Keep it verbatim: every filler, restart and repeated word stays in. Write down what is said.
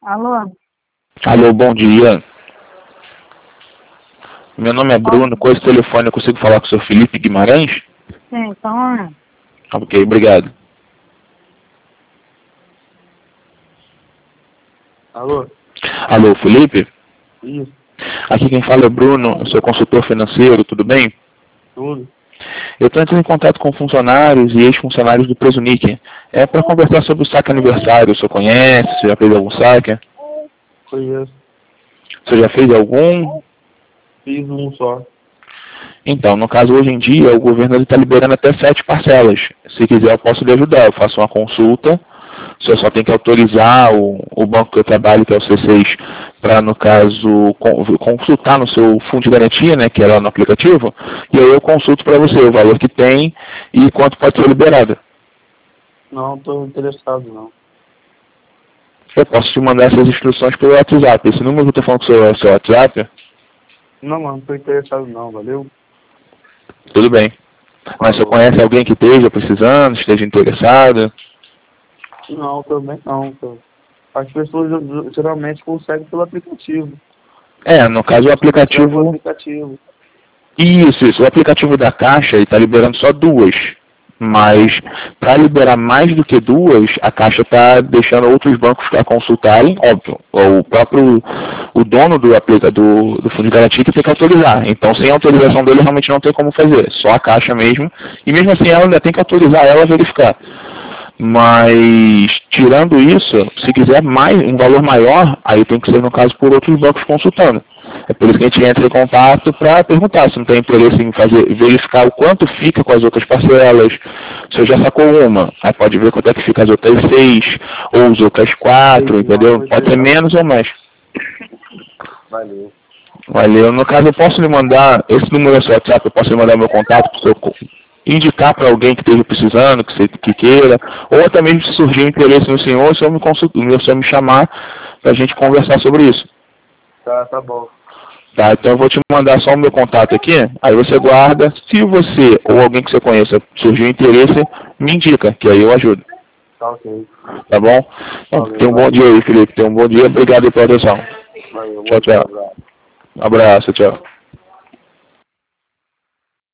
Alô? Alô, bom dia. Meu nome é Bruno, com esse telefone eu consigo falar com o senhor Felipe Guimarães? Sim, então, Ok, obrigado. Alô? Alô, Felipe? Isso, Aqui quem fala é Bruno, eu sou consultor financeiro, tudo bem? tudo. Eu estou entrando em contato com funcionários e ex-funcionários do Presunic. É para conversar sobre o saque aniversário. O senhor conhece? Você já fez algum saque? Conheço. Você já fez algum? Fiz um só. Então, no caso, hoje em dia, o governo está liberando até sete parcelas. Se quiser, eu posso lhe ajudar. Eu faço uma consulta. Você só tem que autorizar o, o banco que eu trabalho, que é o C seis, para, no caso, con- consultar no seu fundo de garantia, né, que é lá no aplicativo, e aí eu consulto para você o valor que tem e quanto pode ser liberado. Não, estou interessado não. Eu posso te mandar essas instruções pelo WhatsApp. Esse número que eu estou falando com o seu, é o seu WhatsApp? Não, mano, não estou interessado não, valeu? Tudo bem. Mas você Falou. conhece alguém que esteja precisando, esteja interessado? Não, também não. Tô. As pessoas ge- geralmente conseguem pelo aplicativo. É, no caso o Se quiser pelo aplicativo... aplicativo. Isso, isso. O aplicativo da Caixa está liberando só duas. Mas para liberar mais do que duas, a Caixa está deixando outros bancos para consultarem, óbvio. O próprio o dono do, aplica, do, do fundo de garantia que tem que autorizar. Então, sem autorização dele, realmente não tem como fazer. Só a Caixa mesmo. E mesmo assim, ela ainda tem que autorizar ela a verificar. Mas, tirando isso, se quiser mais, um valor maior, aí tem que ser, no caso, por outros bancos consultando. É por isso que a gente entra em contato para perguntar se não tem interesse em fazer, verificar o quanto fica com as outras parcelas. Se eu já sacou uma, aí pode ver quanto é que fica as outras seis, ou as outras quatro, Sei, não, entendeu? tô Pode ser interessado. menos ou mais. Valeu. Valeu. No caso, eu posso lhe mandar, esse número é seu WhatsApp, eu posso lhe mandar meu contato para o seu co- indicar para alguém que esteja precisando, que, você, que queira, ou até mesmo se surgir interesse no senhor, o senhor me, consulta, o senhor me chamar para a gente conversar sobre isso. Tá, tá bom. Tá, então eu vou te mandar só o meu contato aqui, aí você guarda. Se você ou alguém que você conheça surgir interesse, me indica, que aí eu ajudo. Tá ok. Tá bom? Então, Valeu, tenha um bom valeu. dia aí, Felipe. Tenha um bom dia. Obrigado aí pela atenção. Valeu, Tchau, bom dia, tchau. abraço. Um abraço, tchau.